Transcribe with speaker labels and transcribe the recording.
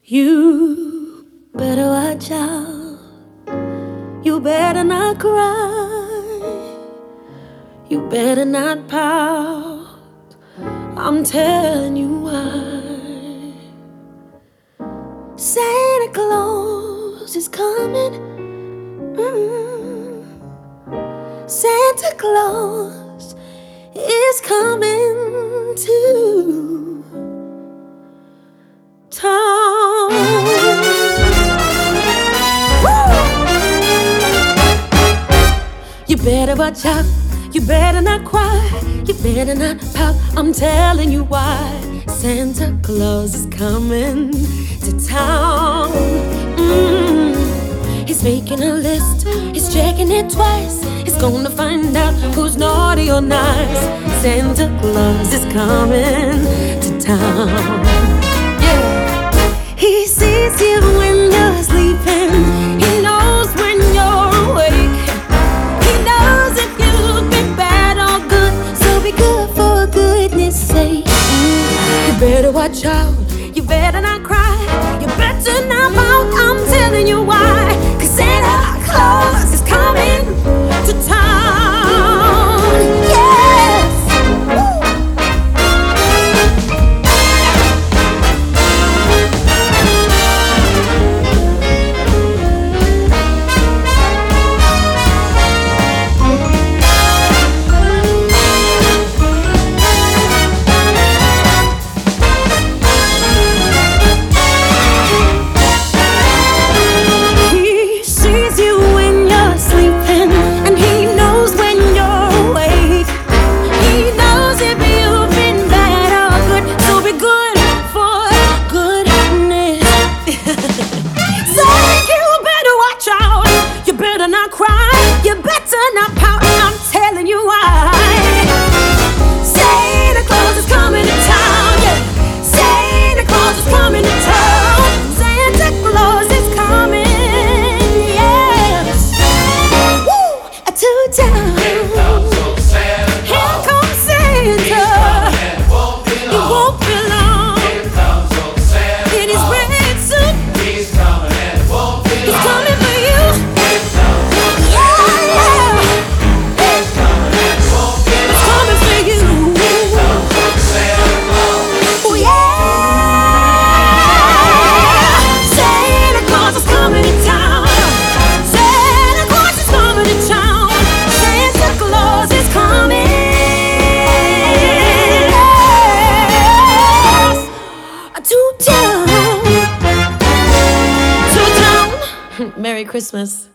Speaker 1: You better watch out. You better not cry. You better not pout. I'm telling you why. Santa Claus is coming. Santa Claus is coming to town. You better watch out. You better not cry. You better not pout. I'm telling you why. Santa Claus is coming to town. He's making a list. He's checking it twice. He's gonna find out who's naughty or nice. Santa Claus is coming to town. He sees you when you're sleeping. He knows when you're awake. He knows if you've been bad or good. So be good for goodness sake. You better watch out. You better not cry. You better not pout. I'm telling you why. 'Cause Santa Claus is coming to town. Yes! Woo! Not cry, you better not pout. I'm telling you why. Santa Claus is coming to town. Yeah. Santa Claus is coming to town. Santa Claus is coming. Yes. Woo! To town.
Speaker 2: Here comes old Santa.
Speaker 1: Here comes Santa.
Speaker 2: It won't be
Speaker 1: It won't be long.
Speaker 2: Here comes old Santa.
Speaker 1: In his red suit.
Speaker 2: He's coming and it won't be
Speaker 1: He's
Speaker 2: long.
Speaker 1: coming for you. Merry Christmas.